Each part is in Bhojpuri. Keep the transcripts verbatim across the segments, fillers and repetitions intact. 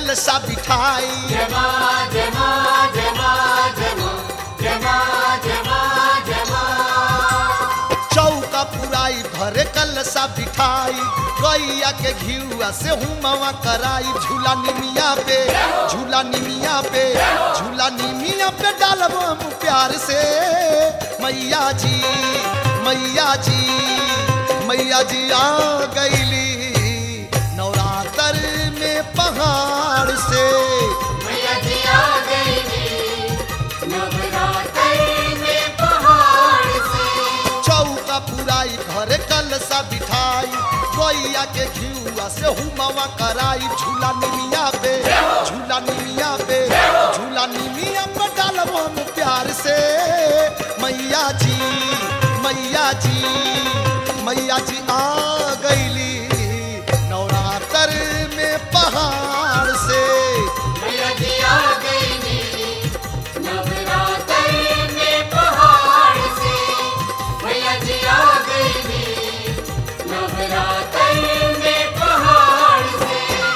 कलशा बिठाई। जय मां जय मां जय मां जय मां जय मां जय मां जय मां। चौका पुराई घरे कलशा बिठाई, गैया के घिउआ से हुमवा कराई। झूला निमिया पे झूला निमिया पे झूला निमिया पे डालब हम प्यार से। मैया जी मैया जी मैया जी आ गईली नवरात्र में पहाड़ से। मैया जी आ गईली नवरात्र में पहाड़ से। चौका पुराई घर कलशा बिठाई, गैया के घिउआ से हुमवा कराई। झूला निमिया पे झूला निमिया पे झूला निमिया पे डालब हम प्यार से। मैया जी मैया जी मैया जी आ गईली नवरात्र में पहाड़ से। मैया जी आ गईली नवरात्र में पहाड़ से। मैया जी आ गईली नवरात्र में पहाड़ से।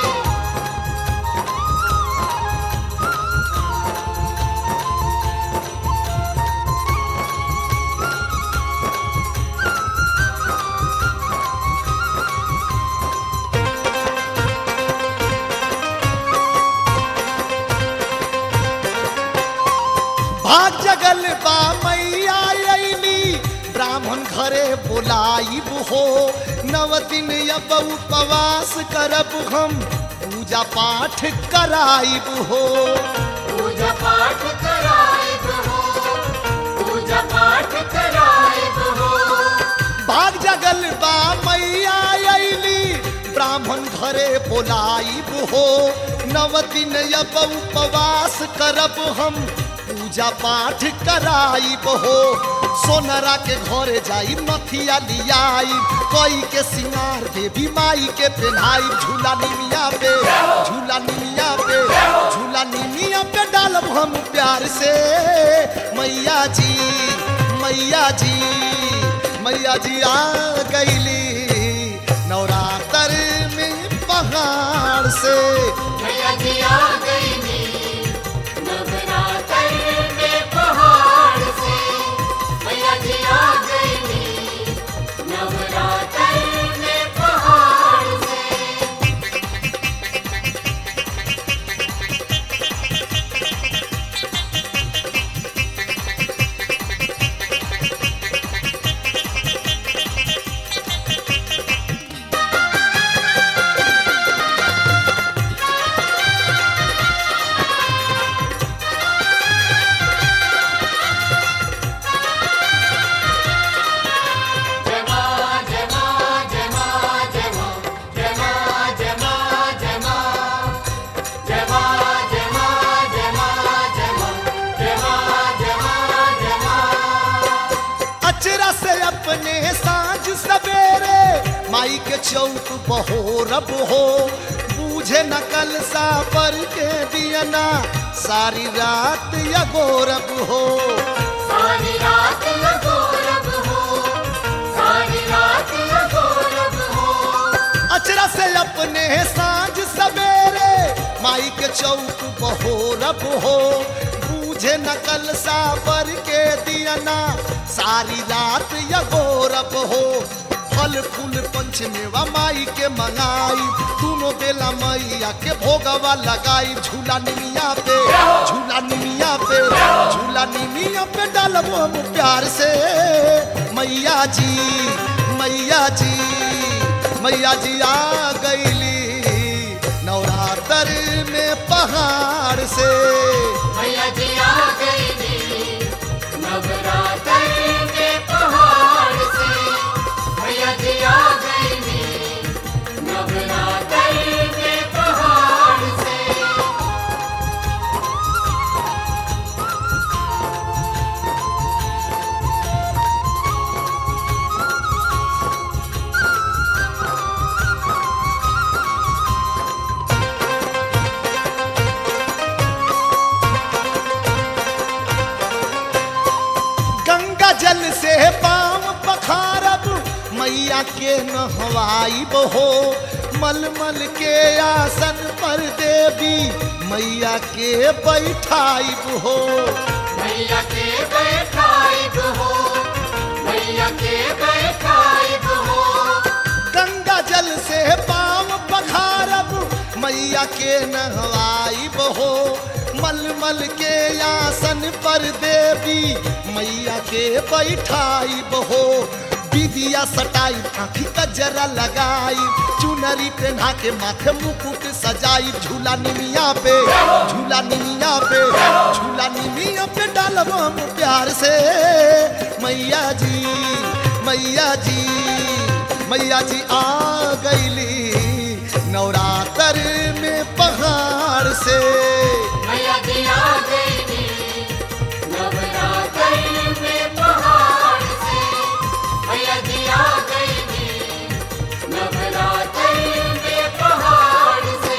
भाग जगल बा मैया अइली, ब्राह्मण घरे बोलाइब हो। नव दिन अब उपवास करब हम, पूजा पाठ कराइब हो। पूजा पाठ कराइब हो पूजा पाठ कराइब हो। भाग जगल बा मैया अइली, ब्राह्मण घरे बोलाइब हो। नव दिन अब उपवास करब हम, पूजा पाठ कराइब हो। सोनरा के घरे जाई नथिया लियाई, कोई के सिंगार देवी माई के पहनाई। झूला निमिया पे झूला निमिया पे झूला निमिया पे डालब हम प्यार से। मैया जी मैया जी मैया जी आ गईली नवरात्र में पहाड़ से। मैया जी आ गईली नवरात्र में पहाड़ से। मैया जी आ गईली नवरात्र में पहाड़ से। माई के चौक बहोरब हो, बूझे न कलशा पर के दियना, सारी रात या गोरब हो। सारी रात या गोरब हो सारी रात या गोरब हो। अचरा से अपने सांझ सवेरे माई के चौक बहोरब हो, बूझे न कलशा पर के दियना, सारी रात या गोरब हो। फल फूल पंचमेवा माई के मंगाई, दोनों बेला मैया के भोगवा लगाई। झूला निमिया पे झूला निमिया पे झूला निमिया पे डालब हम प्यार से। मैया जी मैया जी मैया जी आ गईली नवरात्र में पहाड़ से। मैया जी आ गईली नवरात्र में पहाड़ से। मैया जी आ गईली नवरात्र में पहाड़ से। जल से पाँव पखारब मैया के नहवाई हो, मल मल के आसन पर देवी मैया के बैठाइब हो। मैया के बैठाइब हो, मैया के बैठाइब हो। गंगा जल से पाँव पखारब मैया के नहवाइब हो। मलमल के आसन पर देवी मैया के बैठाइब हो। विदिया सटाई आँखी कजरा लगाई चुनरी पहना के माथे मुकुट सजाई झूला निमिया पे झूला निमिया पे झूला निमिया पे डालब हम प्यार से। मैया जी मैया जी मैया जी आ गईली नवरात्र में पहाड़ से। मैया जी आ गईली नवरात्र में पहाड़ से। मैया जी आ गईली नवरात्र में पहाड़ से।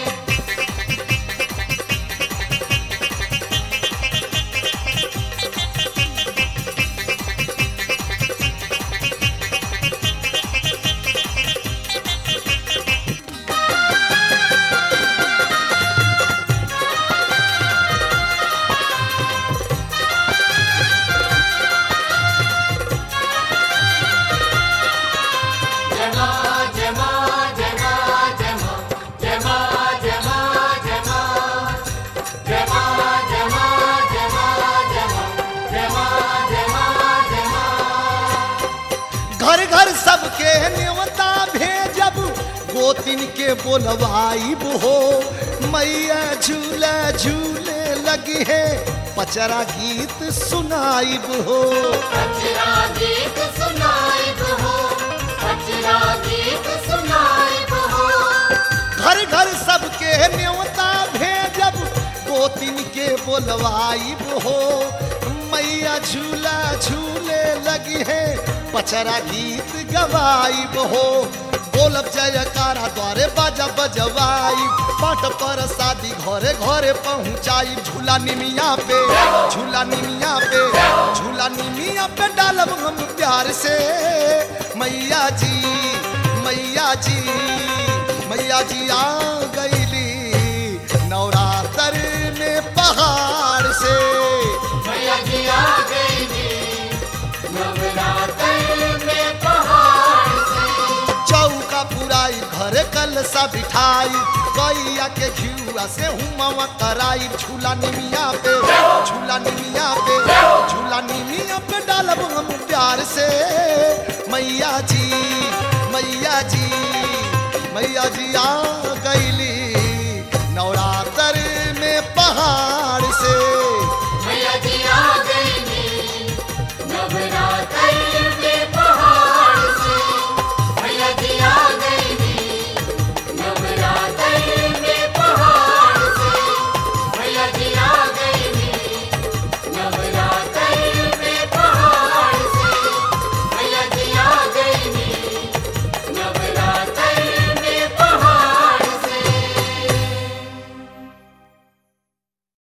घर घर सबके न्योता भेजब गोतिन के बोलवाइब हो। मैया झूले झूले लगी है पचरा गीत सुनाइब हो। पचरा गीत सुनाइब हो, पचरा गीत सुनाइब हो। घर घर सबके न्योता भेजब गोतिन के बोलवाइब हो। मैया झूला झूले लगी है पचरा गीत गवाइब हो। बोलब जयकारा द्वारे बाजा बजवाई पाट पर शादी घरे घरे पहुँचाई झूला निमिया पे झूला निमिया पे झूला निमिया पे डालब हम प्यार से। मैया जी मैया जी मैया जी आ गईली नवरात्र में पहाड़ से। मैया जी आ गईली नवरात्र में पहाड़ से। चौका पुराई घरे कलसा बिठाई गैया के घिउआ से हुमवा कराई झूला निमिया पे झूला निमिया पे झूला निमिया पे डालब हम प्यार से। मैया जी मैया जी मैया जी आ